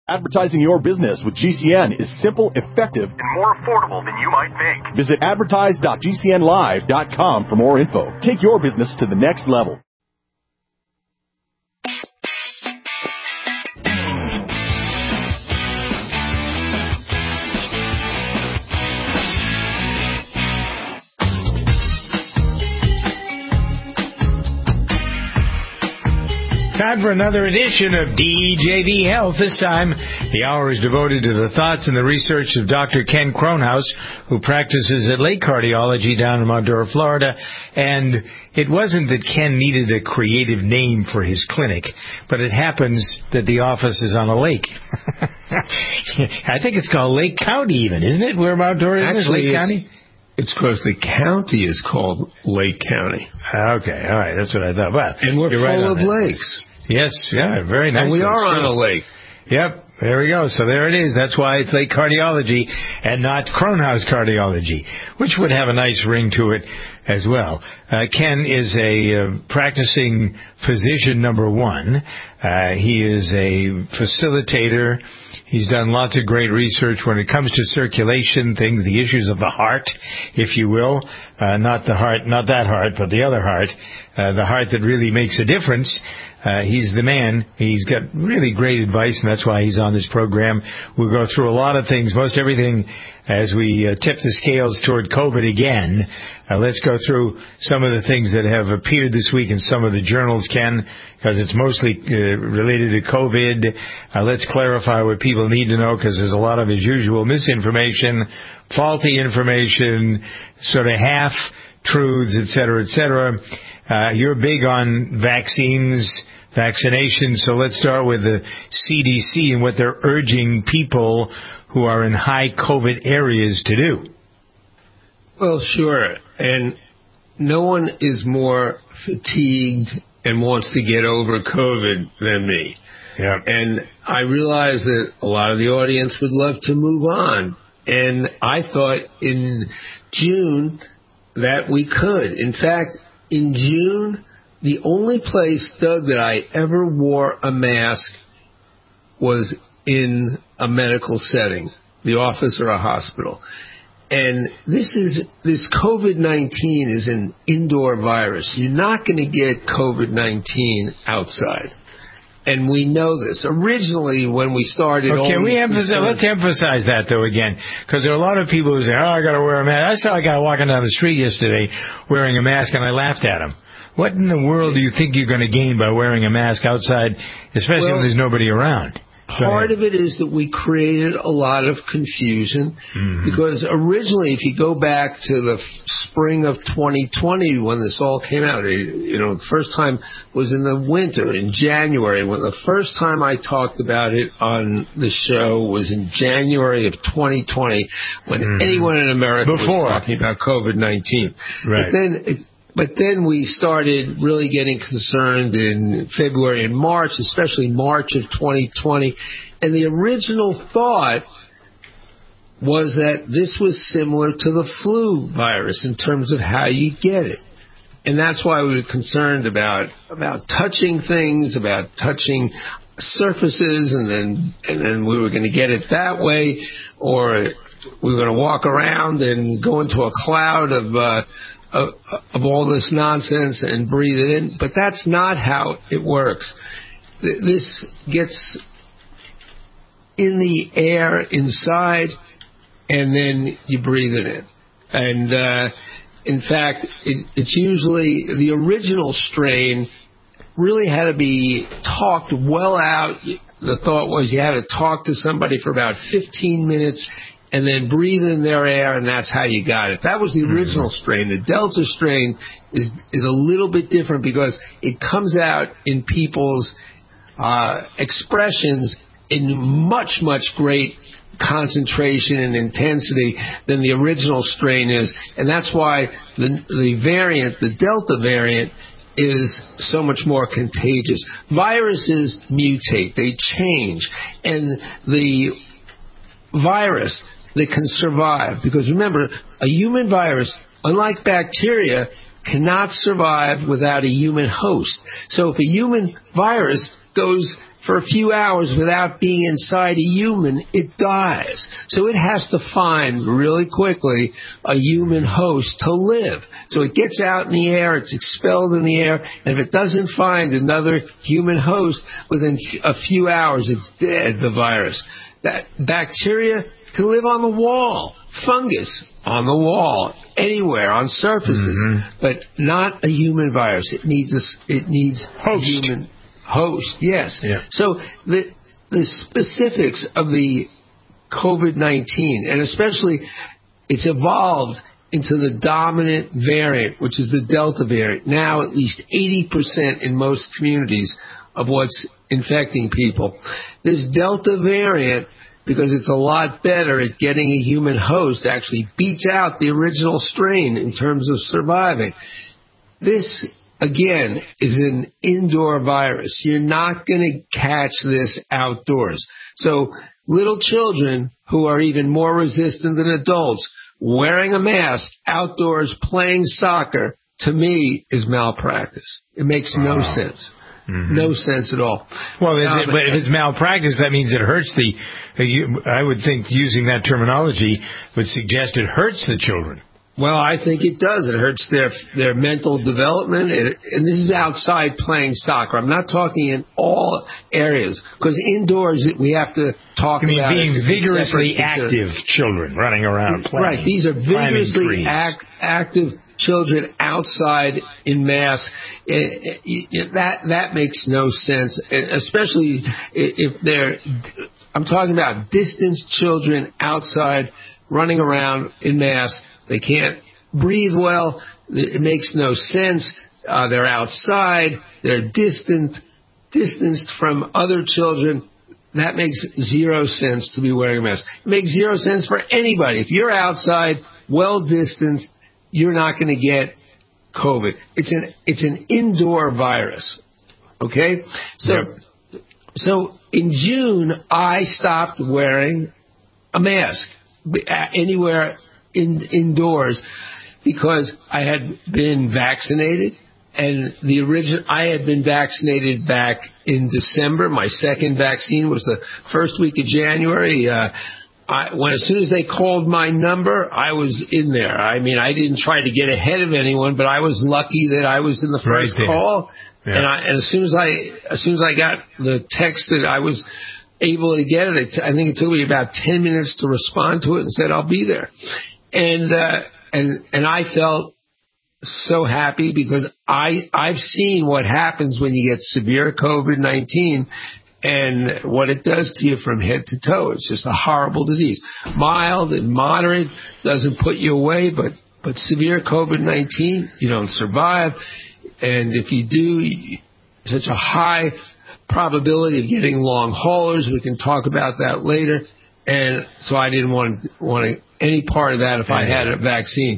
Advertising your business with GCN is simple, effective, and more affordable than you might think. Visit advertise.gcnlive.com for more info. Take your business to the next level. Time for another edition of DJV Health. This time, the hour is devoted to the thoughts and the research of Dr. Ken Kronhaus, who practices at Lake Cardiology down in Mount Dora, Florida. And it wasn't that Ken needed a creative name for his clinic, but it happens that the office is on a lake. I think it's called Lake County even, isn't it? Where Mount Dora is? Actually, Lake County? It's because the county is called Lake County. Okay, all right, that's what I thought. Well, and we're full of lakes. Yes, yeah, very nice. And we are on a lake. Yep, there we go. So there it is. That's why it's Lake Cardiology and not Kronhaus Cardiology, which would have a nice ring to it as well. Ken is a practicing physician number one. He is a facilitator. He's done lots of great research when it comes to circulation, things, the issues of the heart, if you will. Not the heart, not that heart, but the other heart, the heart that really makes a difference. He's the man. He's got really great advice, and that's why he's on this program. We'll go through a lot of things, most everything, as we tip the scales toward COVID again. Let's go through some of the things that have appeared this week in some of the journals, Ken, because it's mostly related to COVID. Let's clarify what people need to know, because there's a lot of, as usual, misinformation, faulty information, sort of half-truths, et cetera, et cetera. You're big on vaccinations, so let's start with the CDC and what they're urging people who are in high COVID areas to do. Well, sure. And no one is more fatigued and wants to get over COVID than me. Yeah. And I realize that a lot of the audience would love to move on. And I thought in June that we could. In fact, in June, the only place, Doug, that I ever wore a mask was in a medical setting, the office or a hospital. And this COVID-19 is an indoor virus. You're not going to get COVID-19 outside. And we know this. Originally, when we started... Okay, let's emphasize that, though, again, because there are a lot of people who say, I got to wear a mask. I saw a guy walking down the street yesterday wearing a mask, and I laughed at him. What in the world do you think you're going to gain by wearing a mask outside, especially when there's nobody around? Part of it is that we created a lot of confusion because originally, if you go back to the spring of 2020 when this all came out, the first time was in the winter, in January. When the first time I talked about it on the show was in January of 2020 when anyone in America was talking about COVID-19. Right. But then we started really getting concerned in February and March, especially March of 2020. And the original thought was that this was similar to the flu virus in terms of how you get it. And that's why we were concerned about touching things, about touching surfaces, and then we were going to get it that way, or we were going to walk around and go into a cloud of all this nonsense and breathe it in. But that's not how it works. This gets in the air inside, and then you breathe it in. And in fact, it's usually the original strain really had to be talked well out. The thought was you had to talk to somebody for about 15 minutes and then breathe in their air, and that's how you got it. That was the original strain. The Delta strain is a little bit different because it comes out in people's expressions in much, much great concentration and intensity than the original strain is. And that's why the variant, the Delta variant, is so much more contagious. Viruses mutate. They change. And the virus that can survive, because remember, a human virus, unlike bacteria, cannot survive without a human host. So if a human virus goes for a few hours without being inside a human, it dies. So it has to find really quickly a human host to live. So it gets out in the air, it's expelled in the air, and if it doesn't find another human host within a few hours, it's dead, the virus. That bacteria can live on the wall, fungus on the wall, anywhere, on surfaces, but not a human virus. It needs a human host. Yes. Yeah. So the specifics of the COVID-19, and especially it's evolved into the dominant variant, which is the Delta variant. Now at least 80% in most communities of what's infecting people. This Delta variant, because it's a lot better at getting a human host, actually beats out the original strain in terms of surviving. This, again, is an indoor virus. You're not going to catch this outdoors. So little children who are even more resistant than adults, wearing a mask outdoors playing soccer, to me, is malpractice. It makes no sense. No sense at all. Well, but if it's malpractice, that means it hurts I would think using that terminology would suggest it hurts the children. Well, I think it does. It hurts their mental development, and this is outside playing soccer. I'm not talking in all areas, because indoors we have to talk about being vigorously active children running around playing. Right. These are vigorously active children outside in mass. That makes no sense, especially if they're. I'm talking about distanced children outside running around in mass. They can't breathe well. It makes no sense. They're outside. They're distanced from other children. That makes zero sense to be wearing a mask. It makes zero sense for anybody. If you're outside, well distanced, you're not going to get COVID. It's an indoor virus. Okay? So in June, I stopped wearing a mask anywhere indoors because I had been vaccinated, and I had been vaccinated back in December. My second vaccine was the first week of January. As soon as they called my number, I was in there. I mean, I didn't try to get ahead of anyone, but I was lucky that I was in the first call. Yeah. And as soon as I got the text that I was able to get it, I think it took me about 10 minutes to respond to it and said I'll be there. And I felt so happy because I've seen what happens when you get severe COVID-19 and what it does to you from head to toe. It's just a horrible disease. Mild and moderate, doesn't put you away, but severe COVID-19, you don't survive. And if you do, such a high probability of getting long haulers. We can talk about that later. And so I didn't want any part of that if I had a vaccine.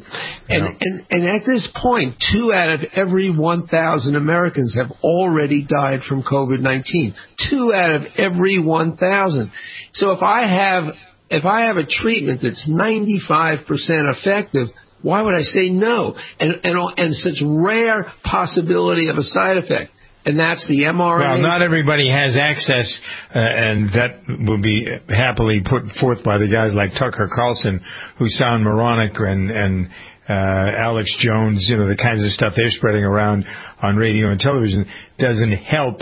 And at this point, 2 out of every 1,000 Americans have already died from COVID-19. 2 out of every 1,000. So if I have a treatment that's 95% effective, why would I say no? And such rare possibility of a side effect. And that's the mRNA. Well, not everybody has access, and that will be happily put forth by the guys like Tucker Carlson, who sound moronic, and Alex Jones, the kinds of stuff they're spreading around on radio and television doesn't help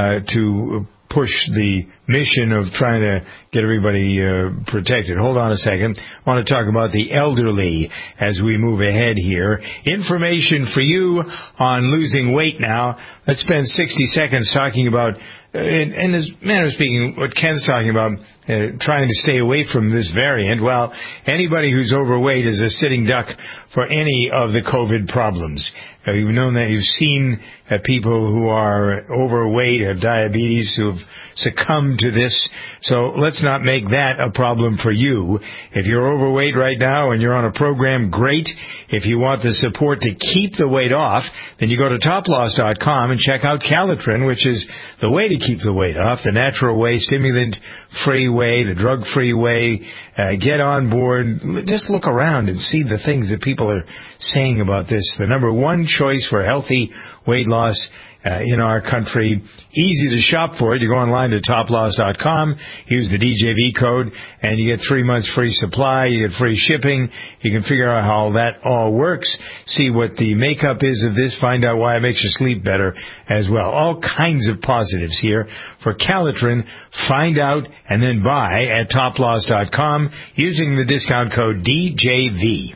to push the mission of trying to get everybody protected. Hold on a second. I want to talk about the elderly as we move ahead here. Information for you on losing weight now. Let's spend 60 seconds talking about, in this manner of speaking, what Ken's talking about, trying to stay away from this variant. Well, anybody who's overweight is a sitting duck for any of the COVID problems. You've known that. You've seen people who are overweight, have diabetes, who have succumbed to this. So let's not make that a problem for you. If you're overweight right now and you're on a program, great. If you want the support to keep the weight off, then you go to toploss.com and check out Calitrin, which is the way to keep the weight off, the natural way, stimulant-free way, the drug-free way. Get on board. Just look around and see the things that people are saying about this. The number one choice for healthy weight loss in our country. Easy to shop for it. You go online to toploss.com, use the DJV code, and you get 3 months free supply. You get free shipping. You can figure out how that all works, see what the makeup is of this, find out why it makes you sleep better as well. All kinds of positives here for Calitrin. Find out and then buy at toploss.com using the discount code DJV.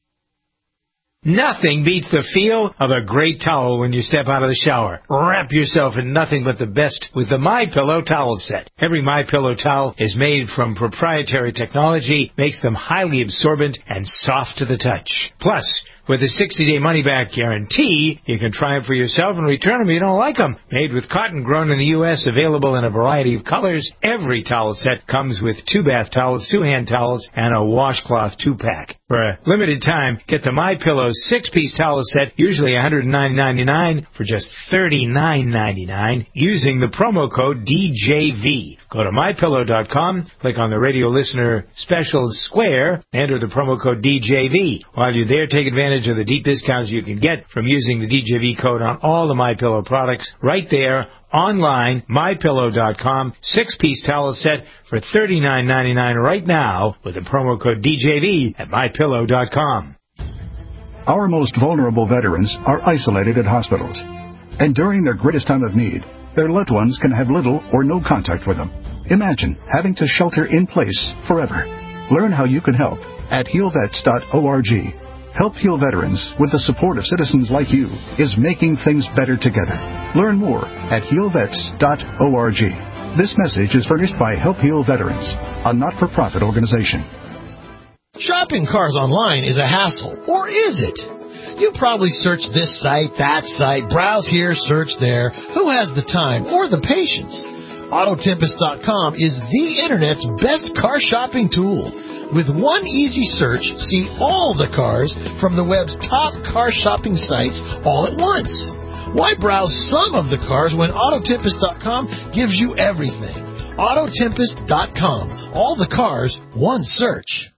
Nothing beats the feel of a great towel when you step out of the shower. Wrap yourself in nothing but the best with the MyPillow towel set. Every MyPillow towel is made from proprietary technology, makes them highly absorbent and soft to the touch. Plus, with a 60-day money-back guarantee, you can try them for yourself and return them if you don't like them. Made with cotton grown in the U.S., available in a variety of colors, every towel set comes with 2 bath towels, 2 hand towels, and a washcloth 2-pack. For a limited time, get the MyPillow 6-piece towel set, usually $109.99, for just $39.99, using the promo code DJV. Go to MyPillow.com, click on the radio listener specials square, enter the promo code DJV. While you're there, take advantage of the deep discounts you can get from using the DJV code on all the MyPillow products right there online, MyPillow.com, 6-piece towel set for $39.99 right now with the promo code DJV at MyPillow.com. Our most vulnerable veterans are isolated at hospitals, and during their greatest time of need, their loved ones can have little or no contact with them. Imagine having to shelter in place forever. Learn how you can help at healvets.org. Help Heal Veterans, with the support of citizens like you, is making things better together. Learn more at healvets.org. This message is furnished by Help Heal Veterans, a not-for-profit organization. Shopping cars online is a hassle, or is it? You probably search this site, that site, browse here, search there. Who has the time or the patience? Autotempest.com is the Internet's best car shopping tool. With one easy search, see all the cars from the web's top car shopping sites all at once. Why browse some of the cars when Autotempest.com gives you everything? Autotempest.com. All the cars, one search.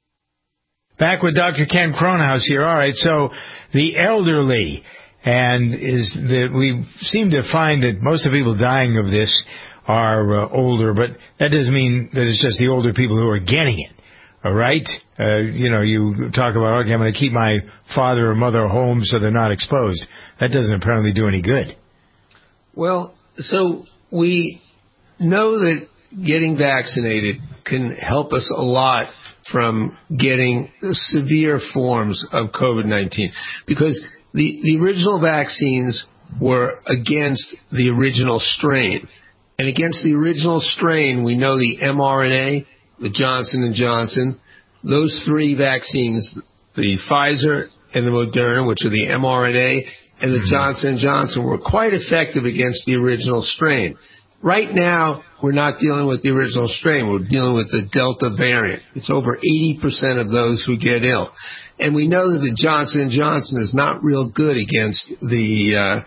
Back with Dr. Ken Kronhaus here. All right, so the elderly, and is that we seem to find that most of the people dying of this are older, but that doesn't mean that it's just the older people who are getting it. All right? You talk about, okay, I'm going to keep my father or mother home so they're not exposed. That doesn't apparently do any good. Well, so we know that getting vaccinated can help us a lot from getting severe forms of COVID-19, because the original vaccines were against the original strain. And against the original strain, we know the mRNA, the Johnson & Johnson, those 3 vaccines, the Pfizer and the Moderna, which are the mRNA, and the Johnson & Johnson, were quite effective against the original strain. Right now, we're not dealing with the original strain. We're dealing with the Delta variant. It's over 80% of those who get ill. And we know that the Johnson & Johnson is not real good against the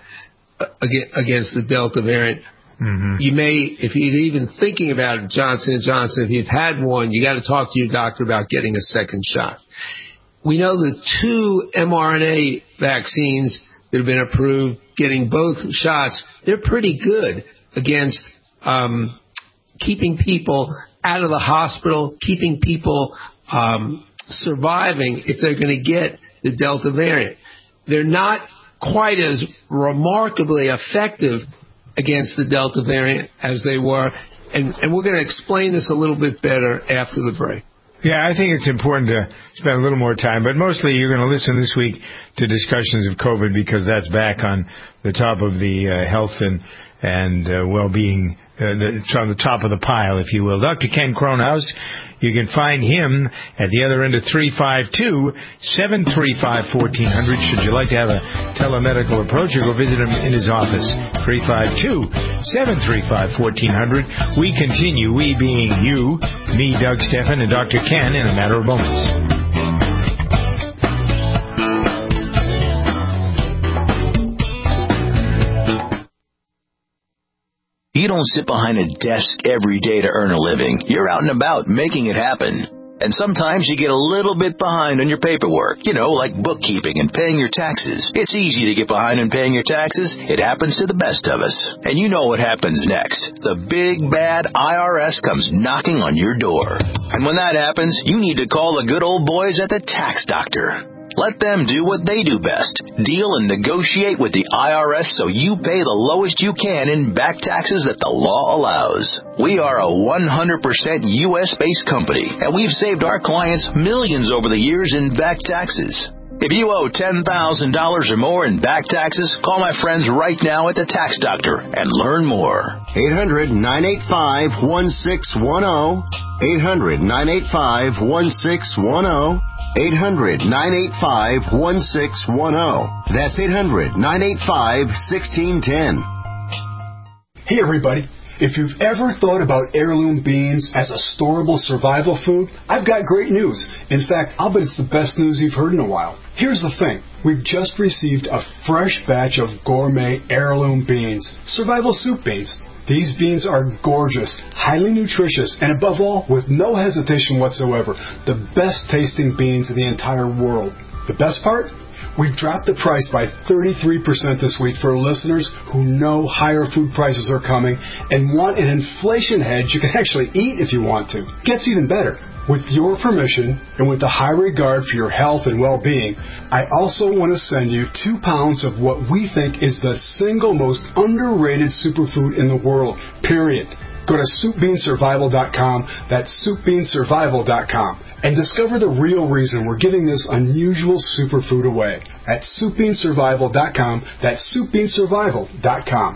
Delta variant. Mm-hmm. You may, if you're even thinking about Johnson & Johnson, if you've had one, you got to talk to your doctor about getting a second shot. We know the 2 mRNA vaccines that have been approved, getting both shots, they're pretty good against keeping people out of the hospital, keeping people surviving if they're going to get the Delta variant. They're not quite as remarkably effective against the Delta variant as they were, and we're going to explain this a little bit better after the break. Yeah, I think it's important to spend a little more time, but mostly you're going to listen this week to discussions of COVID because that's back on the top of the health and well-being, it's on the top of the pile, if you will. Dr. Ken Kronhaus, you can find him at the other end of 352-735-1400. Should you like to have a telemedical approach, or go visit him in his office, 352-735-1400. We continue, we being you, me, Doug Stephan, and Dr. Ken in a matter of moments. You don't sit behind a desk every day to earn a living. You're out and about making it happen. And sometimes you get a little bit behind on your paperwork, like bookkeeping and paying your taxes. It's easy to get behind on paying your taxes. It happens to the best of us. And you know what happens next. The big, bad IRS comes knocking on your door. And when that happens, you need to call the good old boys at the Tax Doctor. Let them do what they do best. Deal and negotiate with the IRS so you pay the lowest you can in back taxes that the law allows. We are a 100% U.S.-based company, and we've saved our clients millions over the years in back taxes. If you owe $10,000 or more in back taxes, call my friends right now at the Tax Doctor and learn more. 800-985-1610. 800-985-1610. 800-985-1610. That's 800-985-1610. Hey everybody, if you've ever thought about heirloom beans as a storable survival food, I've got great news. In fact, I'll bet it's the best news you've heard in a while. Here's the thing. We've just received a fresh batch of gourmet heirloom beans, survival soup beans. These beans are gorgeous, highly nutritious, and above all, with no hesitation whatsoever, the best tasting beans in the entire world. The best part? We've dropped the price by 33% this week for listeners who know higher food prices are coming and want an inflation hedge you can actually eat if you want to. Gets even better. With your permission, and with the high regard for your health and well-being, I also want to send you 2 pounds of what we think is the single most underrated superfood in the world, period. Go to SoupBeanSurvival.com, that's SoupBeanSurvival.com, and discover the real reason we're giving this unusual superfood away at SoupBeanSurvival.com, that's SoupBeanSurvival.com.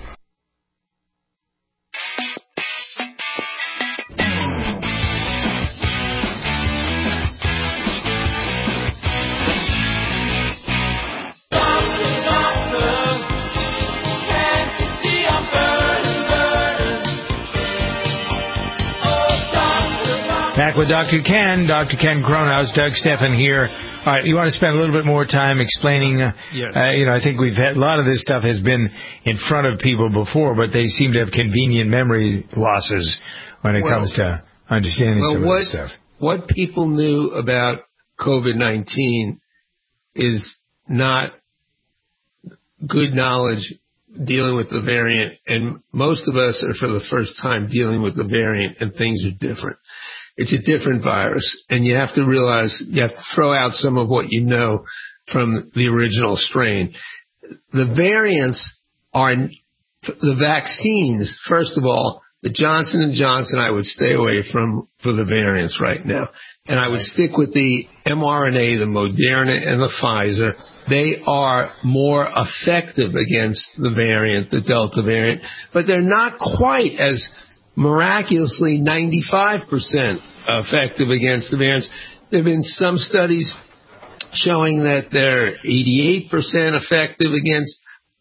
Back with Dr. Ken Cronhaus, Doug Stephan here. All right, you want to spend a little bit more time explaining, I think we've had, a lot of this stuff has been in front of people before, but they seem to have convenient memory losses when it comes to understanding some of this stuff. What people knew about COVID-19 is not good knowledge dealing with the variant, and most of us are for the first time dealing with the variant, and things are different. It's a different virus, and you have to realize you have to throw out some of what you know from the original strain. The variants are the vaccines. First of all, the Johnson & Johnson I would stay away from for the variants right now, and I would stick with the mRNA, the Moderna, and the Pfizer. They are more effective against the variant, the Delta variant, but they're not quite as miraculously 95% effective against the variants. There have been some studies showing that they're 88% effective against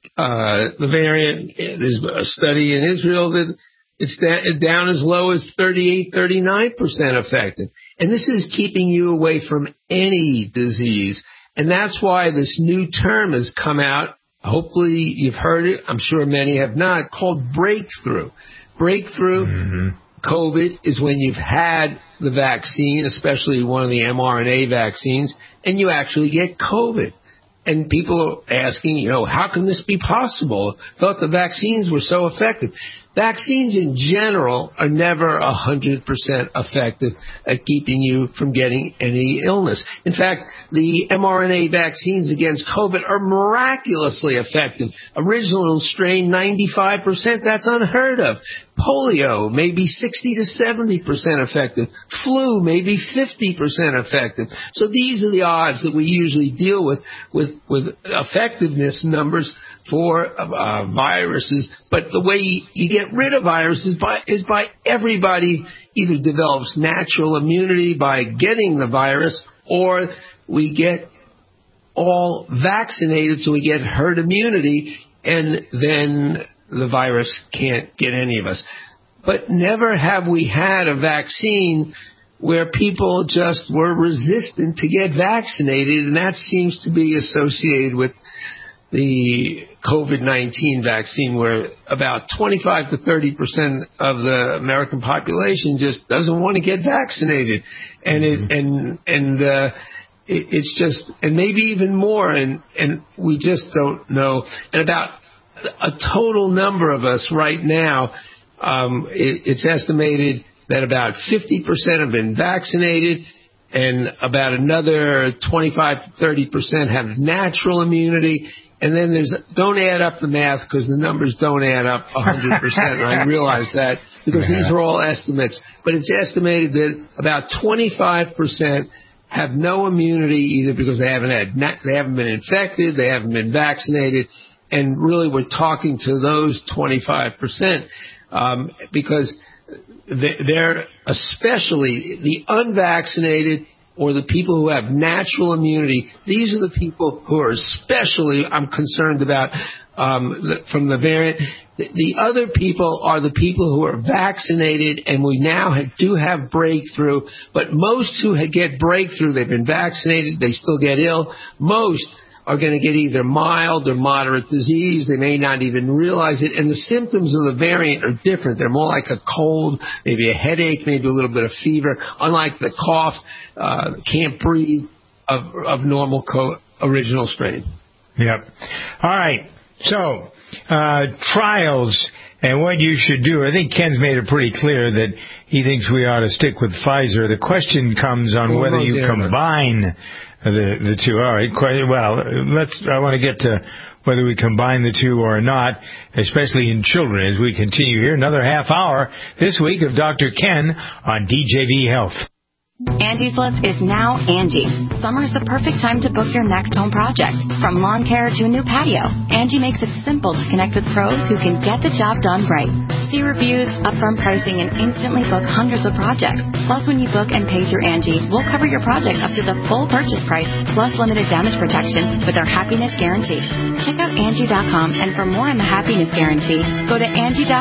the variant. There's a study in Israel that it's down as low as 38, 39% effective. And this is keeping you away from any disease. And that's why this new term has come out. Hopefully you've heard it. I'm sure many have not, called breakthrough. Breakthrough COVID is when you've had the vaccine, especially one of the mRNA vaccines, and you actually get COVID. And people are asking, how can this be possible? Thought the vaccines were so effective. Vaccines in general are never 100% effective at keeping you from getting any illness. In fact, the mRNA vaccines against COVID are miraculously effective. Original strain, 95%, that's unheard of. Polio, maybe 60 to 70% effective. Flu, maybe 50% effective. So these are the odds that we usually deal with effectiveness numbers for viruses. But the way you get rid of viruses is by everybody either develops natural immunity by getting the virus, or we get all vaccinated so we get herd immunity, and then the virus can't get any of us. But never have we had a vaccine where people just were resistant to get vaccinated, and that seems to be associated with the COVID-19 vaccine, where about 25 to 30% of the American population just doesn't want to get vaccinated, and it's just, and maybe even more, and we just don't know. And about a total number of us right now, it's estimated that about 50% have been vaccinated, and about another 25 to 30% have natural immunity. And then don't add up the math, because the numbers don't add up 100%. And I realize that, because these are all estimates. But it's estimated that about 25% have no immunity, either because they haven't been infected, they haven't been vaccinated. And really, we're talking to those 25%, because they're especially the unvaccinated or the people who have natural immunity. These are the people who are especially, I'm concerned about from the variant. The other people are the people who are vaccinated, and we now do have breakthrough. But most who get breakthrough, they've been vaccinated, they still get ill. Most are going to get either mild or moderate disease. They may not even realize it. And the symptoms of the variant are different. They're more like a cold, maybe a headache, maybe a little bit of fever, unlike the cough, can't breathe of normal original strain. Yep. All right. So, trials and what you should do. I think Ken's made it pretty clear that he thinks we ought to stick with Pfizer. The question comes on whether you combine the two. All right. Well, I want to get to whether we combine the two or not, especially in children, as we continue here. Another half hour this week of Dr. Ken on DJV Health. Angie's List is now Angie. Summer is the perfect time to book your next home project. From lawn care to a new patio, Angie makes it simple to connect with pros who can get the job done right. See reviews, upfront pricing, and instantly book hundreds of projects. Plus, when you book and pay through Angie, we'll cover your project up to the full purchase price, plus limited damage protection with our Happiness Guarantee. Check out Angie.com, and for more on the Happiness Guarantee, go to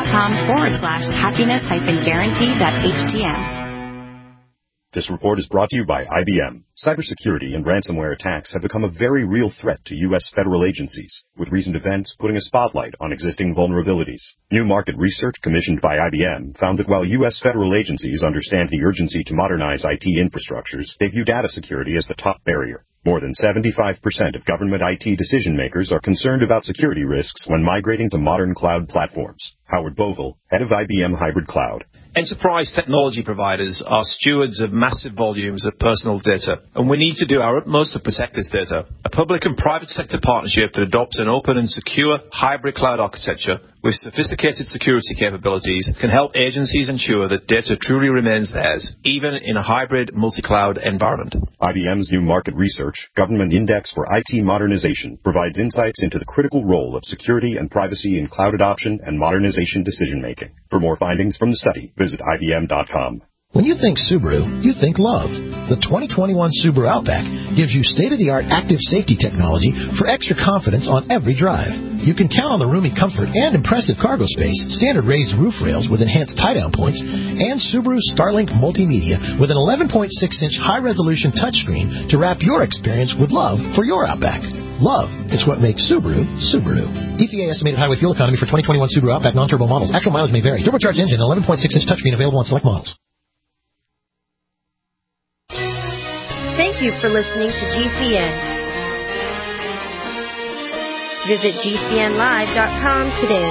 Angie.com/happiness-guarantee.htm. This report is brought to you by IBM. Cybersecurity and ransomware attacks have become a very real threat to U.S. federal agencies, with recent events putting a spotlight on existing vulnerabilities. New market research commissioned by IBM found that while U.S. federal agencies understand the urgency to modernize IT infrastructures, they view data security as the top barrier. More than 75% of government IT decision makers are concerned about security risks when migrating to modern cloud platforms. Howard Bogle, head of IBM Hybrid Cloud. Enterprise technology providers are stewards of massive volumes of personal data, and we need to do our utmost to protect this data. A public and private sector partnership that adopts an open and secure hybrid cloud architecture with sophisticated security capabilities can help agencies ensure that data truly remains theirs, even in a hybrid multi-cloud environment. IBM's new market research, Government Index for IT Modernization, provides insights into the critical role of security and privacy in cloud adoption and modernization decision-making. For more findings from the study, visit IBM.com. When you think Subaru, you think love. The 2021 Subaru Outback gives you state-of-the-art active safety technology for extra confidence on every drive. You can count on the roomy comfort and impressive cargo space, standard raised roof rails with enhanced tie-down points, and Subaru Starlink Multimedia with an 11.6-inch high-resolution touchscreen to wrap your experience with love for your Outback. Love is what makes Subaru, Subaru. EPA estimated highway fuel economy for 2021 Subaru Outback non-turbo models. Actual mileage may vary. Turbocharged engine, 11.6-inch touchscreen available on select models. Thank you for listening to GCN. Visit GCNlive.com today.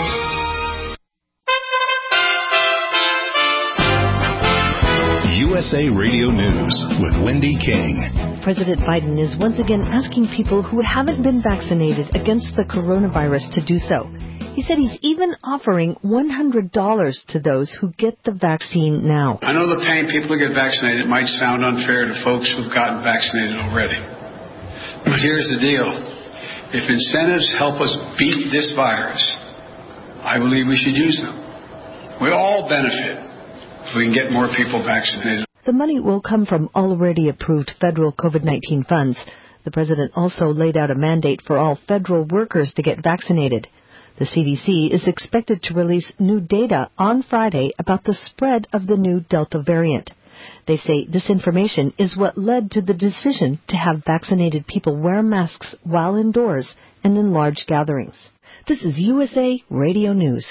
USA Radio News with Wendy King. President Biden is once again asking people who haven't been vaccinated against the coronavirus to do so. He said he's even offering $100 to those who get the vaccine now. I know that paying people to get vaccinated might sound unfair to folks who've gotten vaccinated already. But here's the deal. If incentives help us beat this virus, I believe we should use them. We all benefit if we can get more people vaccinated. The money will come from already approved federal COVID-19 funds. The president also laid out a mandate for all federal workers to get vaccinated. The CDC is expected to release new data on Friday about the spread of the new Delta variant. They say this information is what led to the decision to have vaccinated people wear masks while indoors and in large gatherings. This is USA Radio News.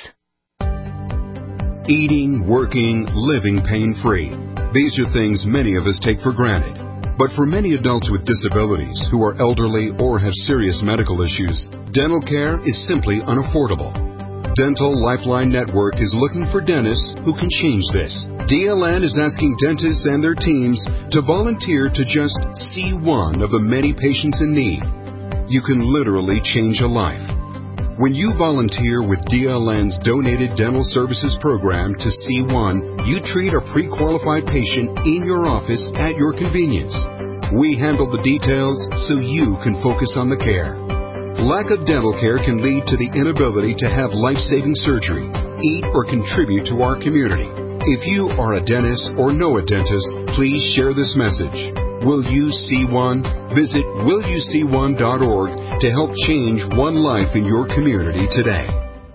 Eating, working, living pain-free. These are things many of us take for granted. But for many adults with disabilities who are elderly or have serious medical issues, dental care is simply unaffordable. Dental Lifeline Network is looking for dentists who can change this. DLN is asking dentists and their teams to volunteer to just see one of the many patients in need. You can literally change a life. When you volunteer with DLN's Donated Dental Services Program to C1, you treat a pre-qualified patient in your office at your convenience. We handle the details so you can focus on the care. Lack of dental care can lead to the inability to have life-saving surgery, eat, or contribute to our community. If you are a dentist or know a dentist, please share this message. Will You See One? Visit willyouseeone.org to help change one life in your community today.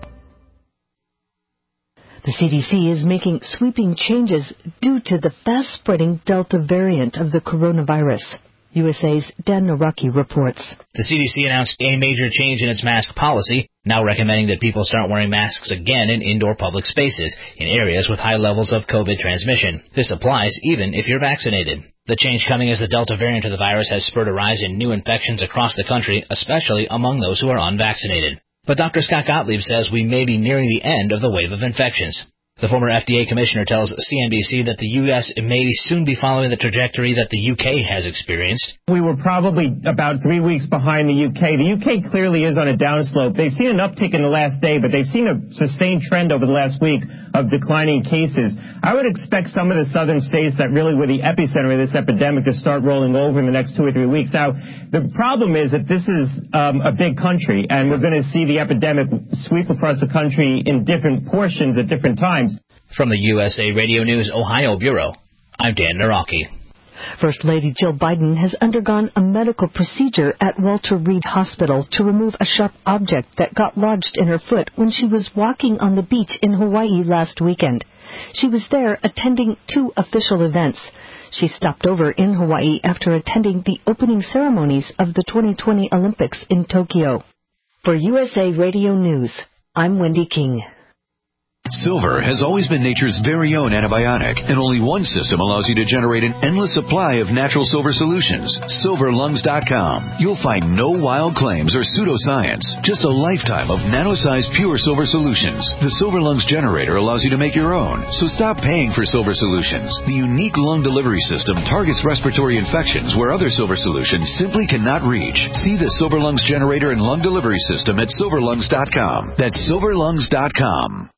The CDC is making sweeping changes due to the fast-spreading Delta variant of the coronavirus. USA's Dan Naraki reports. The CDC announced a major change in its mask policy, now recommending that people start wearing masks again in indoor public spaces in areas with high levels of COVID transmission. This applies even if you're vaccinated. The change coming as the Delta variant of the virus has spurred a rise in new infections across the country, especially among those who are unvaccinated. But Dr. Scott Gottlieb says we may be nearing the end of the wave of infections. The former FDA commissioner tells CNBC that the U.S. may soon be following the trajectory that the U.K. has experienced. We were probably about 3 weeks behind the U.K. The U.K. clearly is on a downslope. They've seen an uptick in the last day, but they've seen a sustained trend over the last week of declining cases. I would expect some of the southern states that really were the epicenter of this epidemic to start rolling over in the next 2 or 3 weeks. Now, the problem is that this is a big country, and we're going to see the epidemic sweep across the country in different portions at different times. From the USA Radio News Ohio Bureau, I'm Dan Naraki. First Lady Jill Biden has undergone a medical procedure at Walter Reed Hospital to remove a sharp object that got lodged in her foot when she was walking on the beach in Hawaii last weekend. She was there attending 2 official events. She stopped over in Hawaii after attending the opening ceremonies of the 2020 Olympics in Tokyo. For USA Radio News, I'm Wendy King. Silver has always been nature's very own antibiotic, and only one system allows you to generate an endless supply of natural silver solutions. SilverLungs.com. You'll find no wild claims or pseudoscience, just a lifetime of nano-sized pure silver solutions. The Silver Lungs generator allows you to make your own, so stop paying for silver solutions. The unique lung delivery system targets respiratory infections where other silver solutions simply cannot reach. See the Silver Lungs generator and lung delivery system at SilverLungs.com. That's SilverLungs.com.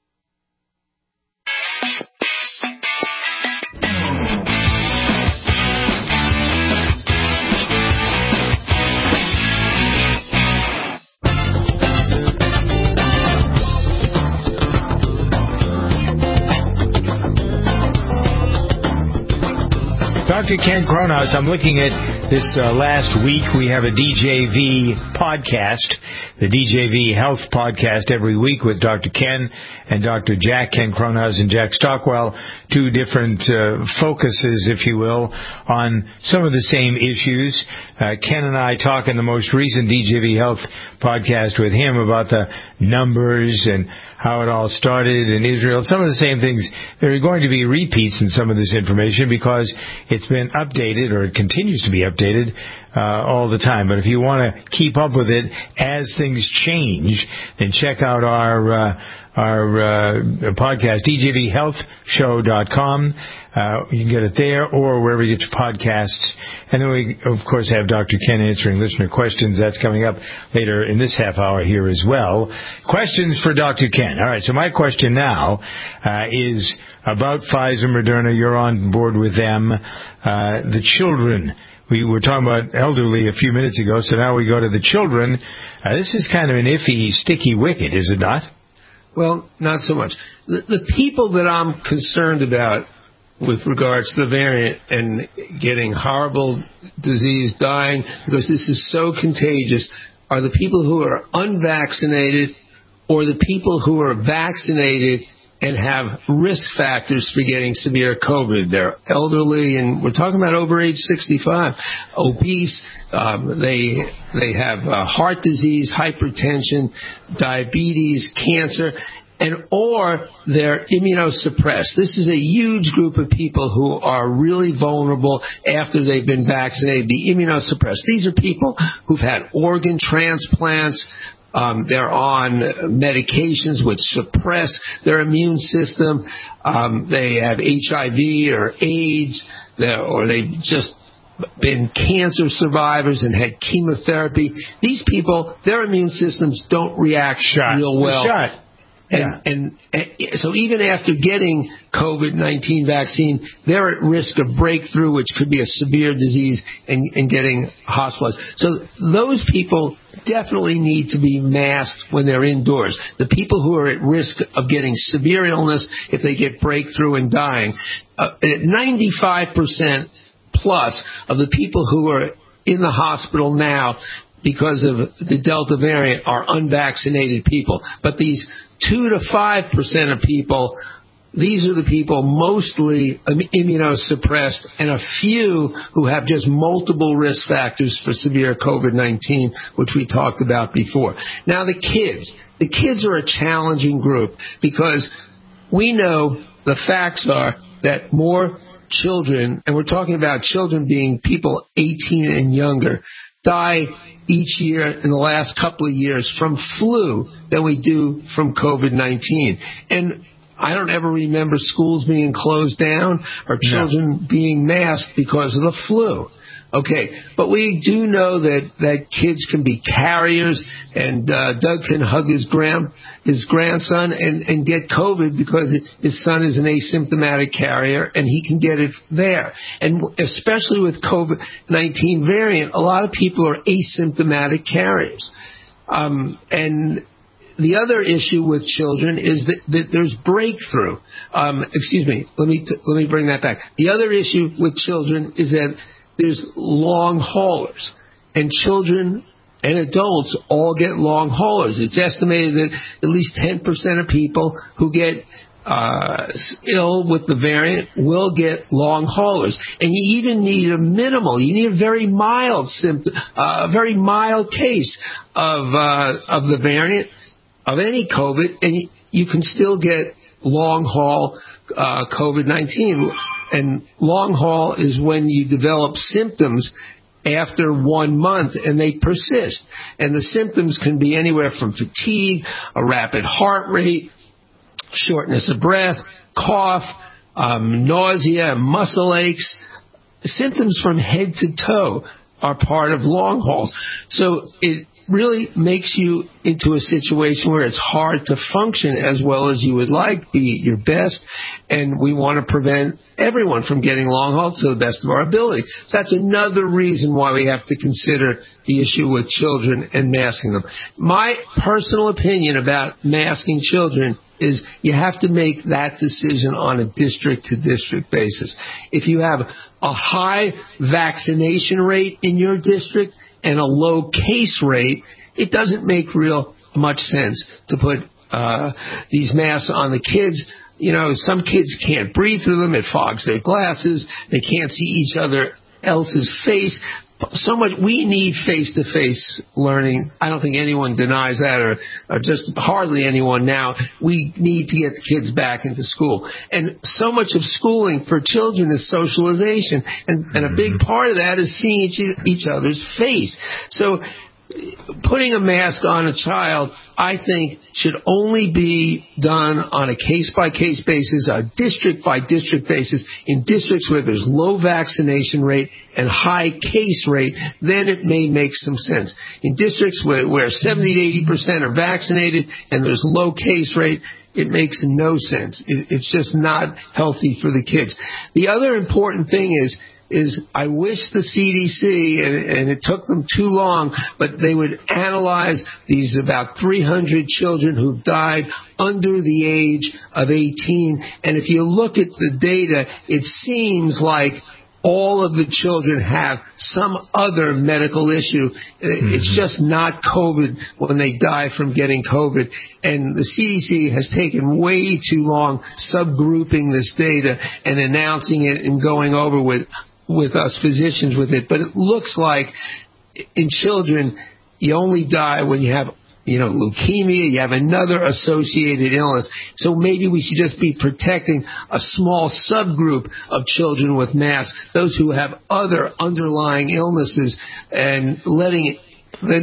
Dr. Ken Kronos, I'm looking at this last week. We have a DJV podcast, the DJV Health Podcast every week with Dr. Ken and Dr. Jack, Ken Kronos and Jack Stockwell, 2 different focuses, if you will, on some of the same issues. Ken and I talk in the most recent DJV Health Podcast with him about the numbers and how it all started in Israel. Some of the same things. There are going to be repeats in some of this information because it's been updated, or it continues to be updated all the time. But if you want to keep up with it as things change, then check out our podcast, djvhealthshow.com. You can get it there or wherever you get your podcasts. And then we, of course, have Dr. Ken answering listener questions. That's coming up later in this half hour here as well. Questions for Dr. Ken. All right, so my question now is about Pfizer, Moderna. You're on board with them. The children. We were talking about elderly a few minutes ago, so now we go to the children. This is kind of an iffy, sticky wicket, is it not? Well, not so much. The people that I'm concerned about with regards to the variant and getting horrible disease, dying, because this is so contagious, are the people who are unvaccinated or the people who are vaccinated and have risk factors for getting severe COVID. They're elderly, and we're talking about over age 65, obese. They have heart disease, hypertension, diabetes, cancer, or they're immunosuppressed. This is a huge group of people who are really vulnerable after they've been vaccinated. The immunosuppressed. These are people who've had organ transplants. They're on medications which suppress their immune system. They have HIV or AIDS, or they've just been cancer survivors and had chemotherapy. These people, their immune systems don't react real well. And so even after getting COVID-19 vaccine, they're at risk of breakthrough, which could be a severe disease, and getting hospitalized. So those people definitely need to be masked when they're indoors. The people who are at risk of getting severe illness if they get breakthrough and dying, 95% plus of the people who are in the hospital now because of the Delta variant are unvaccinated people. But these 2 to 5% of people, these are the people mostly immunosuppressed, and a few who have just multiple risk factors for severe COVID-19, which we talked about before. Now the kids are a challenging group because we know the facts are that more children, and we're talking about children being people 18 and younger, die each year in the last couple of years from flu than we do from COVID-19. And I don't ever remember schools being closed down or children being masked because of the flu. Okay, but we do know that kids can be carriers, and Doug can hug his grandson and get COVID because his son is an asymptomatic carrier, and he can get it there. And especially with COVID-19 variant, a lot of people are asymptomatic carriers. And the other issue with children is that there's breakthrough. Let me bring that back. The other issue with children is that there's long haulers, and children and adults all get long haulers. It's estimated that at least 10% of people who get ill with the variant will get long haulers. And you even need you need a very mild symptom, a very mild case of the variant, of any COVID, and you can still get long haul COVID-19. And long haul is when you develop symptoms after 1 month and they persist. And the symptoms can be anywhere from fatigue, a rapid heart rate, shortness of breath, cough, nausea, muscle aches. Symptoms from head to toe are part of long haul. So it really makes you into a situation where it's hard to function as well as you would like, be at your best, and we want to prevent everyone from getting long haul to the best of our ability. So that's another reason why we have to consider the issue with children and masking them. My personal opinion about masking children is you have to make that decision on a district-to-district basis. If you have a high vaccination rate in your district and a low case rate, it doesn't make much sense to put these masks on the kids. You know, some kids can't breathe through them. It fogs their glasses. They can't see each other else's face. So much. We need face-to-face learning. I don't think anyone denies that, or just hardly anyone now. We need to get the kids back into school. And so much of schooling for children is socialization. And a big part of that is seeing each other's face. So putting a mask on a child, I think, should only be done on a case-by-case basis, a district-by-district basis, in districts where there's low vaccination rate and high case rate. Then it may make some sense. In districts where 70 to 80% are vaccinated and there's low case rate, it makes no sense. It's just not healthy for the kids. The other important thing is I wish the CDC, and it took them too long, but they would analyze these about 300 children who've died under the age of 18. And if you look at the data, it seems like all of the children have some other medical issue. It's just not COVID when they die from getting COVID. And the CDC has taken way too long subgrouping this data and announcing it and going over with us physicians with it. But it looks like in children, you only die when you have leukemia, you have another associated illness. So maybe we should just be protecting a small subgroup of children with MASH, those who have other underlying illnesses, and letting the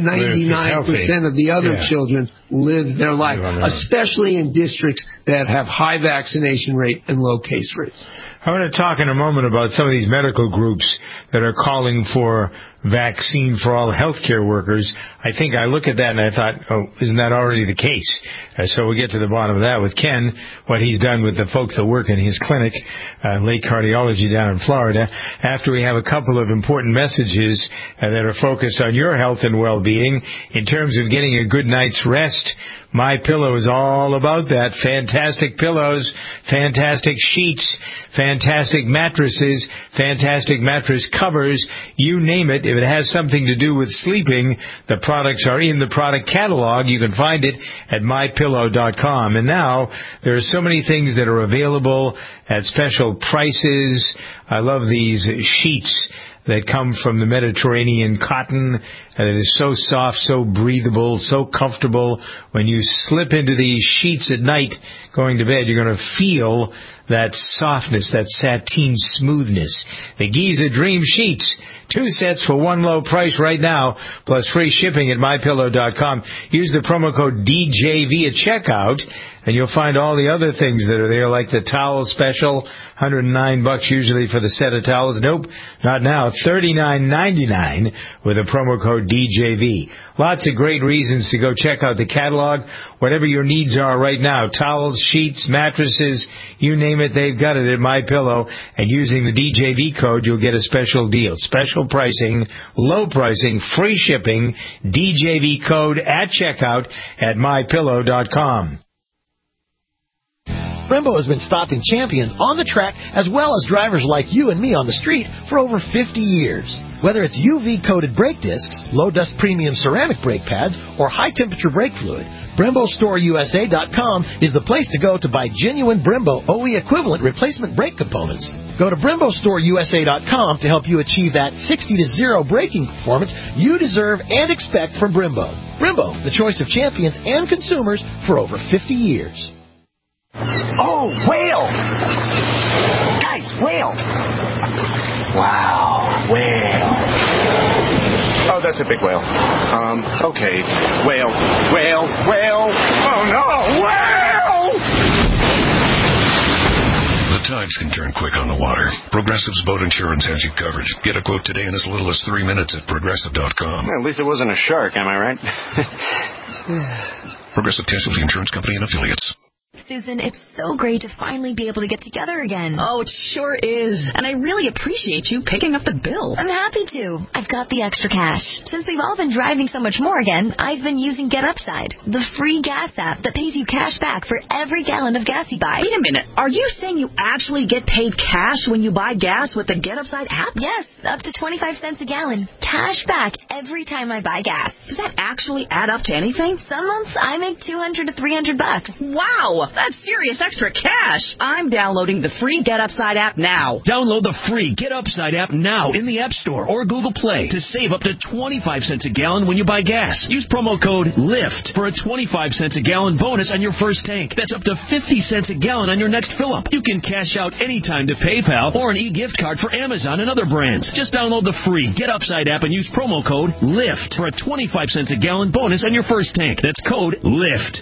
99% of the other children live their life, especially in districts that have high vaccination rate and low case rates. I want to talk in a moment about some of these medical groups that are calling for vaccine for all healthcare workers. I think I look at that and I thought, isn't that already the case? So we'll get to the bottom of that with Ken, what he's done with the folks that work in his clinic, Lake Cardiology down in Florida, after we have a couple of important messages that are focused on your health and well-being in terms of getting a good night's rest. MyPillow is all about that. Fantastic pillows, fantastic sheets, fantastic mattresses, fantastic mattress covers, you name it. If it has something to do with sleeping, the products are in the product catalog. You can find it at MyPillow.com. And now there are so many things that are available at special prices. I love these sheets that come from the Mediterranean cotton. It is so soft, so breathable, so comfortable. When you slip into these sheets at night going to bed, you're going to feel that softness, that sateen smoothness. The Giza Dream Sheets, 2 sets for one low price right now, plus free shipping at MyPillow.com. Use the promo code DJV at checkout, and you'll find all the other things that are there, like the towel special, $109 usually for the set of towels. Nope, not now. $39.99 with a promo code DJV. Lots of great reasons to go check out the catalog. Whatever your needs are right now, towels, sheets, mattresses, you name it, they've got it at MyPillow. And using the DJV code, you'll get a special deal. Special pricing, low pricing, free shipping, DJV code at checkout at MyPillow.com. Brembo has been stopping champions on the track as well as drivers like you and me on the street for over 50 years. Whether it's UV-coated brake discs, low-dust premium ceramic brake pads, or high-temperature brake fluid, BremboStoreUSA.com is the place to go to buy genuine Brembo OE equivalent replacement brake components. Go to BremboStoreUSA.com to help you achieve that 60-0 braking performance you deserve and expect from Brembo. Brembo, the choice of champions and consumers for over 50 years. Oh, whale! Guys, whale! Wow, whale. Oh, that's a big whale. Okay. Whale. Oh, no, whale! The tides can turn quick on the water. Progressive's boat insurance has you covered. Get a quote today in as little as 3 minutes at Progressive.com. Well, at least it wasn't a shark, am I right? Progressive Casualty Insurance Company and Affiliates. Susan, it's so great to finally be able to get together again. Oh, it sure is. And I really appreciate you picking up the bill. I'm happy to. I've got the extra cash. Since we've all been driving so much more again, I've been using GetUpside, the free gas app that pays you cash back for every gallon of gas you buy. Wait a minute. Are you saying you actually get paid cash when you buy gas with the GetUpside app? Yes, up to 25 cents a gallon. Cash back every time I buy gas. Does that actually add up to anything? Some months I make $200 to $300. Wow! That's serious extra cash. I'm downloading the free GetUpside app now. Download the free GetUpside app now in the App Store or Google Play to save up to 25 cents a gallon when you buy gas. Use promo code LIFT for a 25 cents a gallon bonus on your first tank. That's up to 50 cents a gallon on your next fill-up. You can cash out anytime to PayPal or an e-gift card for Amazon and other brands. Just download the free GetUpside app and use promo code LIFT for a 25 cents a gallon bonus on your first tank. That's code LIFT.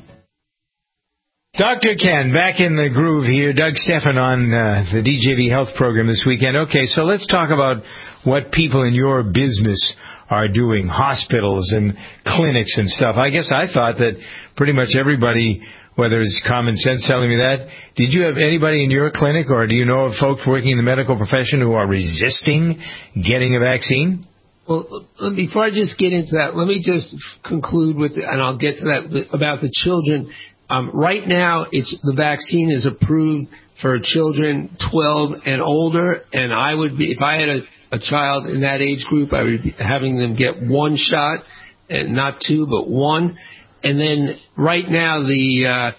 Dr. Ken, back in the groove here. Doug Stephan on the DJV Health Program this weekend. Okay, so let's talk about what people in your business are doing, hospitals and clinics and stuff. I guess I thought that pretty much everybody, whether it's common sense telling me that, did you have anybody in your clinic or do you know of folks working in the medical profession who are resisting getting a vaccine? Well, before I just get into that, let me just conclude with, and I'll get to that, about the children. Right now, the vaccine is approved for children 12 and older, and I would be, if I had a child in that age group, I would be having them get one shot, and not two, but one. And then right now, the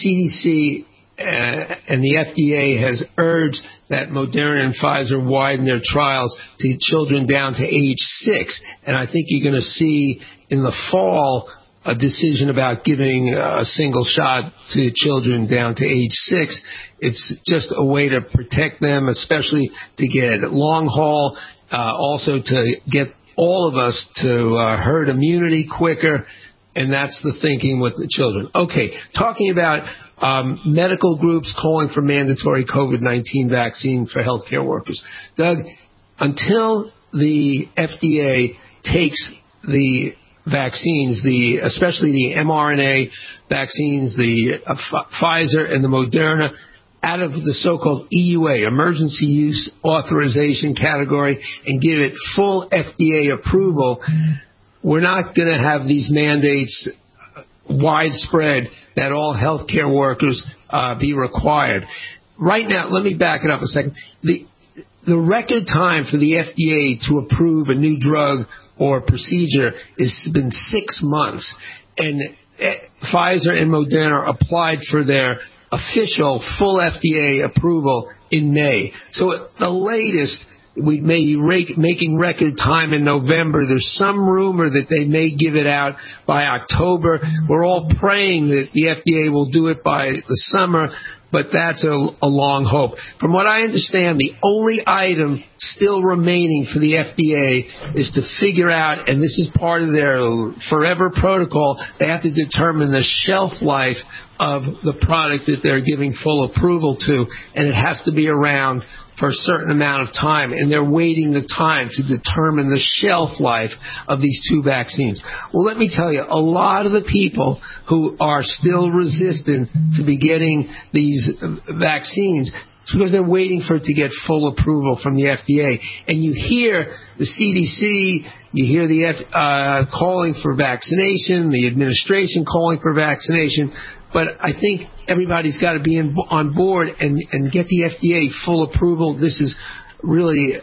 CDC and the FDA has urged that Moderna and Pfizer widen their trials to children down to age 6. And I think you're going to see in the fall a decision about giving a single shot to children down to age 6. It's just a way to protect them, especially to get long haul, also to get all of us to herd immunity quicker. And that's the thinking with the children. Okay, talking about medical groups calling for mandatory COVID-19 vaccine for healthcare workers. Doug, until the FDA takes the vaccines, especially the mRNA vaccines, the Pfizer and the Moderna, out of the so-called EUA, emergency use authorization category, and give it full FDA approval, we're not going to have these mandates widespread that all healthcare workers be required. Right now, let me back it up a second. The record time for the FDA to approve a new drug or procedure has been 6 months, and Pfizer and Moderna applied for their official full FDA approval in May. So at the latest, we may be making record time in November. There's some rumor that they may give it out by October. We're all praying that the FDA will do it by the summer, but that's a long hope. From what I understand, the only item still remaining for the FDA is to figure out, and this is part of their forever protocol, they have to determine the shelf life of the product that they're giving full approval to, and it has to be around for a certain amount of time, and they're waiting the time to determine the shelf life of these two vaccines. Well, let me tell you, a lot of the people who are still resistant to be getting these vaccines, it's because they're waiting for it to get full approval from the FDA. And you hear the CDC, you hear the calling for vaccination, the administration calling for vaccination, but I think everybody's got to be on board and get the FDA full approval. This is really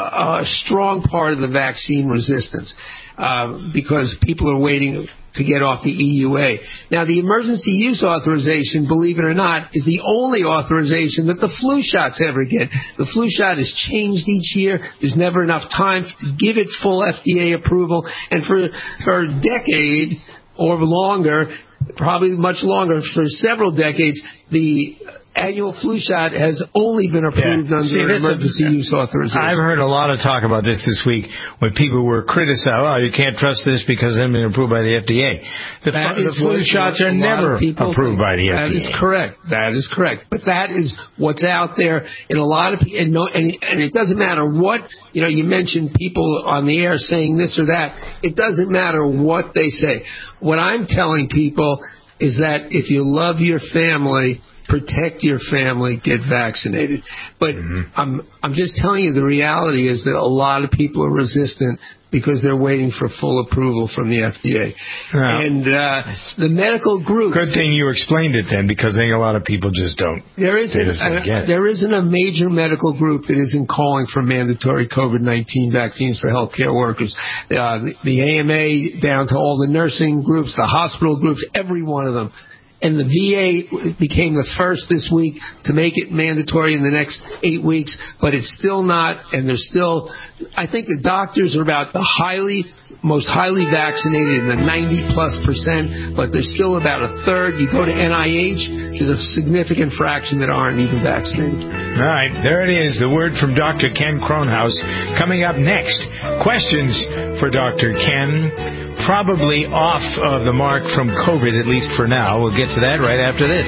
a strong part of the vaccine resistance because people are waiting to get off the EUA. Now, the emergency use authorization, believe it or not, is the only authorization that the flu shots ever get. The flu shot is changed each year. There's never enough time to give it full FDA approval. And for a decade or longer, probably much longer, for several decades, the annual flu shot has only been approved under emergency use authorization. I've heard a lot of talk about this week when people were criticized, oh, you can't trust this because it hasn't been approved by the FDA. The flu shots are never approved by the FDA. That is correct. That is correct. But that is what's out there in a lot of people. And it doesn't matter what, you mentioned people on the air saying this or that. It doesn't matter what they say. What I'm telling people is that if you love your family, protect your family, get vaccinated. But I'm just telling you, the reality is that a lot of people are resistant because they're waiting for full approval from the FDA. And the medical group... Good thing you explained it then, because I think a lot of people just don't. There isn't a major medical group that isn't calling for mandatory COVID-19 vaccines for healthcare workers. The AMA, down to all the nursing groups, the hospital groups, every one of them. And the VA became the first this week to make it mandatory in the next 8 weeks, but it's still not, and there's still, I think the doctors are about the most highly vaccinated in the 90+%, but there's still about a third. You go to NIH, there's a significant fraction that aren't even vaccinated. All right, there it is, the word from Dr. Ken Kronhaus. Coming up next, questions for Dr. Ken. Probably off of the mark from COVID, at least for now. We'll get to that right after this.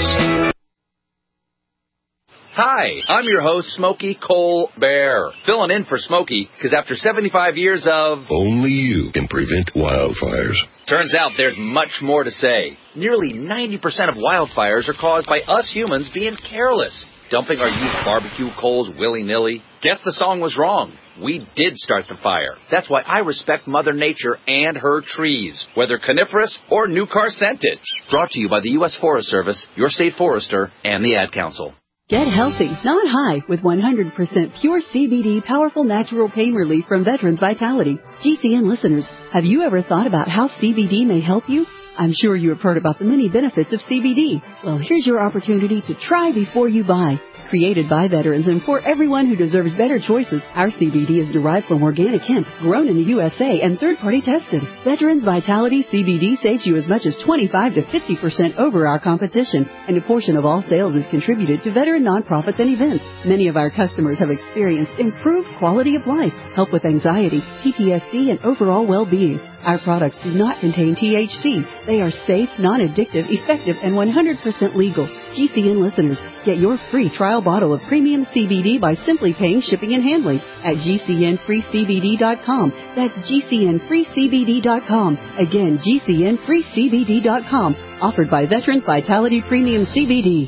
Hi, I'm your host, Smokey Colbert, filling in for Smokey, because after 75 years of... Only you can prevent wildfires. Turns out there's much more to say. Nearly 90% of wildfires are caused by us humans being careless. dumping our used barbecue coals willy-nilly? Guess the song was wrong. We did start the fire. That's why I respect Mother Nature and her trees, whether coniferous or new car scented. Brought to you by the U.S. Forest Service, your state forester, and the Ad Council. Get healthy, not high, with 100% pure CBD powerful natural pain relief from Veterans Vitality. GCN listeners, have you ever thought about how CBD may help you? I'm sure you have heard about the many benefits of CBD. Well, here's your opportunity to try before you buy. Created by veterans and for everyone who deserves better choices, our CBD is derived from organic hemp, grown in the USA, and third-party tested. Veterans Vitality CBD saves you as much as 25 to 50% over our competition, and a portion of all sales is contributed to veteran nonprofits and events. Many of our customers have experienced improved quality of life, help with anxiety, PTSD, and overall well-being. Our products do not contain THC. They are safe, non-addictive, effective, and 100% legal. GCN listeners, get your free trial bottle of premium CBD by simply paying shipping and handling at GCNFreeCBD.com. That's GCNFreeCBD.com. Again, GCNFreeCBD.com. Offered by Veterans Vitality Premium CBD.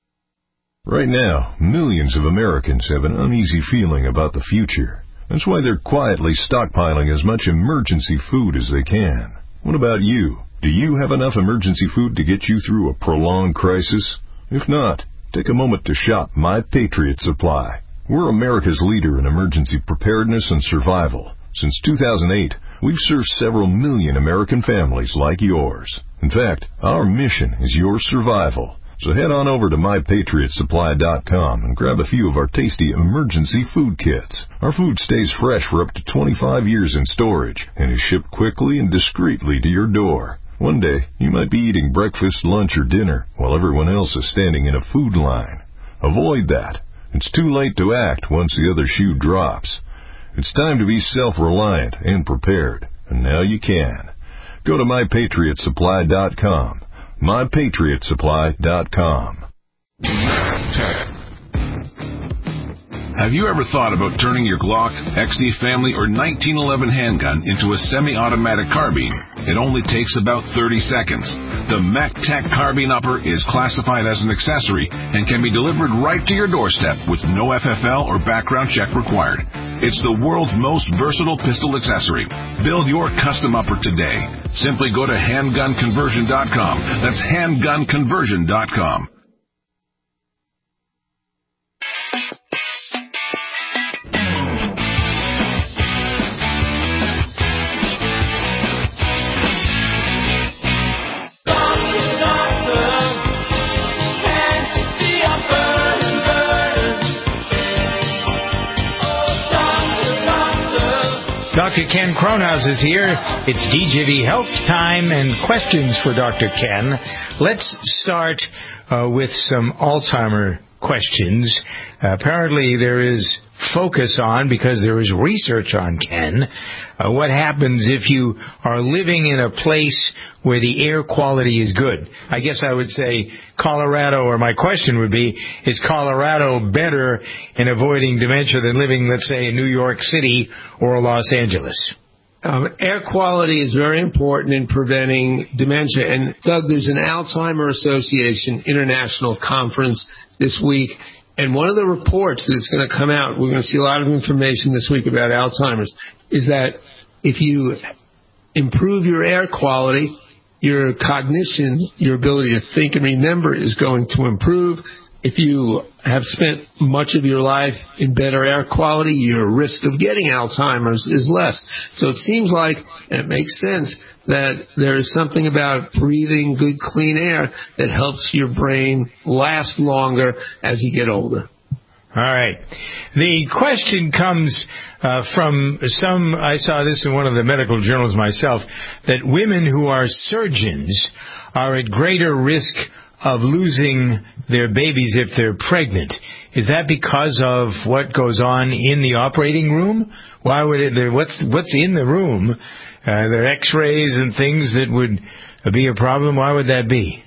Right now, millions of Americans have an uneasy feeling about the future. That's why they're quietly stockpiling as much emergency food as they can. What about you? Do you have enough emergency food to get you through a prolonged crisis? If not, take a moment to shop My Patriot Supply. We're America's leader in emergency preparedness and survival. Since 2008, we've served several million American families like yours. In fact, our mission is your survival. So head on over to MyPatriotSupply.com and grab a few of our tasty emergency food kits. Our food stays fresh for up to 25 years in storage and is shipped quickly and discreetly to your door. One day, you might be eating breakfast, lunch, or dinner while everyone else is standing in a food line. Avoid that. It's too late to act once the other shoe drops. It's time to be self-reliant and prepared, and now you can. Go to MyPatriotSupply.com. MyPatriotSupply.com. Have you ever thought about turning your Glock, XD Family, or 1911 handgun into a semi-automatic carbine? It only takes about 30 seconds. The MacTac Carbine Upper is classified as an accessory and can be delivered right to your doorstep with no FFL or background check required. It's the world's most versatile pistol accessory. Build your custom upper today. Simply go to handgunconversion.com. That's handgunconversion.com. Dr. Ken Cronhaus is here. It's DGV Health time and questions for Dr. Ken. Let's start with some Alzheimer questions. Apparently there is focus on, because there is research on, Ken, what happens if you are living in a place where the air quality is good. I guess I would say Colorado, or my question would be, is Colorado better in avoiding dementia than living, let's say, in New York City or Los Angeles? Air quality is very important in preventing dementia. And, Doug, there's an Alzheimer Association International Conference this week. And one of the reports that's going to come out, we're going to see a lot of information this week about Alzheimer's, is that if you improve your air quality, your cognition, your ability to think and remember is going to improve. If you have spent much of your life in better air quality, your risk of getting Alzheimer's is less. So it seems like, and it makes sense, that there is something about breathing good, clean air that helps your brain last longer as you get older. All right. The question comes from some, I saw this in one of the medical journals myself, that women who are surgeons are at greater risk of losing their babies if they're pregnant. Is that because of what goes on in the operating room? Why would it? What's in the room? There are X-rays and things that would be a problem. Why would that be?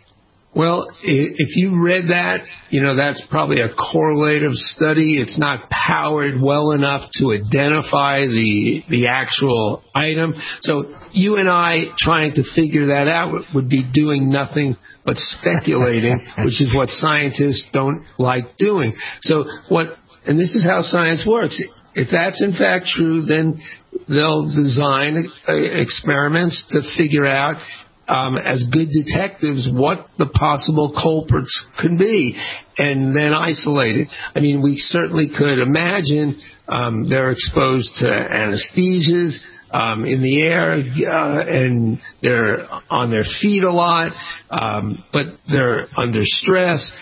Well, if you read that, that's probably a correlative study. It's not powered well enough to identify the actual item. So you and I trying to figure that out would be doing nothing but speculating, which is what scientists don't like doing. And this is how science works. If that's in fact true, then they'll design experiments to figure out as good detectives what the possible culprits could be, and then isolate it. I mean, we certainly could imagine they're exposed to anesthesias in the air, and they're on their feet a lot, but they're under stress.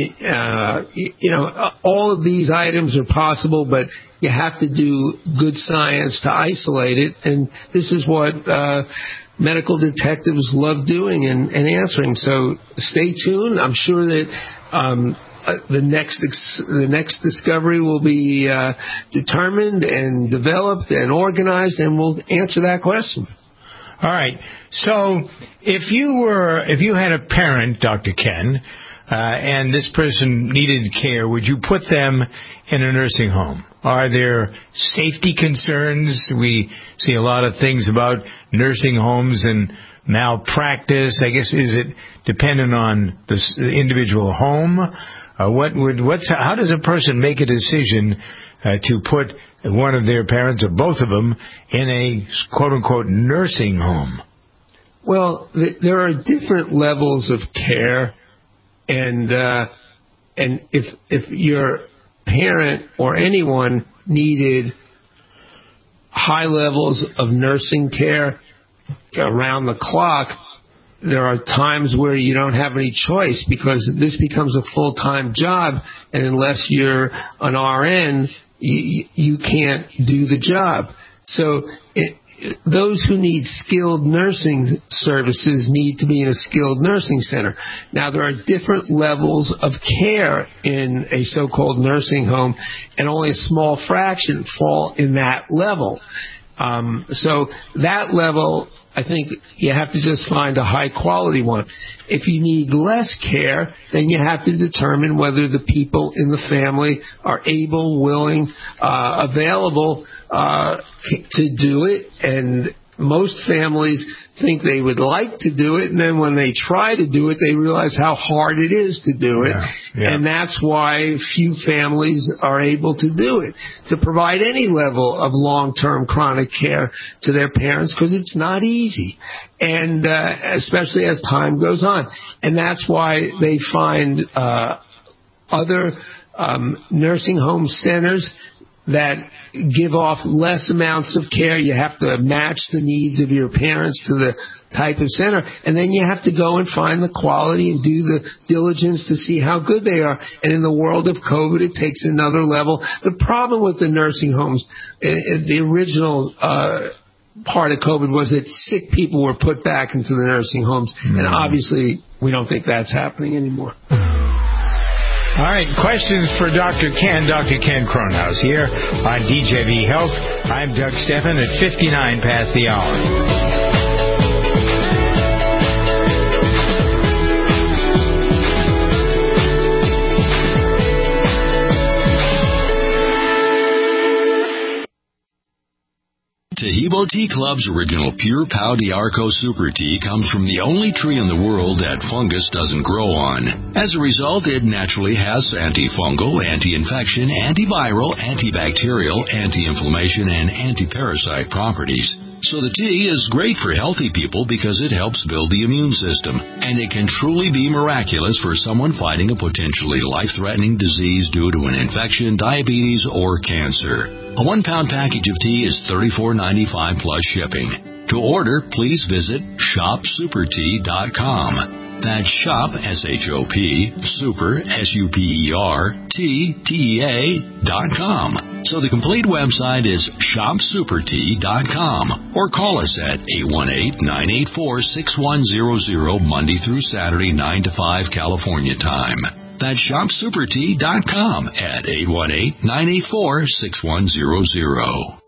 All of these items are possible, but you have to do good science to isolate it, and this is what medical detectives love doing and answering. So stay tuned. I'm sure that the next discovery will be determined and developed and organized, and we'll answer that question. All right. So if you had a parent, Dr. Ken, and this person needed care, would you put them in a nursing home? Are there safety concerns? We see a lot of things about nursing homes and malpractice. I guess, is it dependent on the individual home? How does a person make a decision to put one of their parents or both of them in a quote-unquote nursing home? Well, there are different levels of care. And if your parent or anyone needed high levels of nursing care around the clock, there are times where you don't have any choice because this becomes a full-time job, and unless you're an RN, you can't do the job. So those who need skilled nursing services need to be in a skilled nursing center. Now, there are different levels of care in a so-called nursing home, and only a small fraction fall in that level. So that level, I think you have to just find a high-quality one. If you need less care, then you have to determine whether the people in the family are able, willing, available to do it. And most families think they would like to do it, and then when they try to do it, they realize how hard it is to do it. Yeah. And that's why few families are able to do it, to provide any level of long-term chronic care to their parents, because it's not easy, and especially as time goes on. And that's why they find other nursing home centers that give off less amounts of care. You have to match the needs of your parents to the type of center, and then you have to go and find the quality and do the diligence to see how good they are. And in the world of COVID, it takes another level. The problem with the nursing homes, the original part of COVID was that sick people were put back into the nursing homes, and obviously we don't think that's happening anymore. All right, questions for Dr. Ken Kronhaus here on DJV Health. I'm Doug Stephan at 59 past the hour. Taheebo Tea Club's original Pure Pau d'Arco Super Tea comes from the only tree in the world that fungus doesn't grow on. As a result, it naturally has antifungal, anti-infection, antiviral, antibacterial, anti-inflammation, and anti-parasite properties. So the tea is great for healthy people because it helps build the immune system, and it can truly be miraculous for someone fighting a potentially life-threatening disease due to an infection, diabetes, or cancer. A 1-pound package of tea is $34.95 plus shipping. To order, please visit shopsupertea.com. That's shop, S-H-O-P, super, S-U-P-E-R, T-T-E-A.com. So the complete website is shopsupertea.com, or call us at 818-984-6100 Monday through Saturday, 9 to 5 California time. That's shopsupertea.com at 818-984-6100.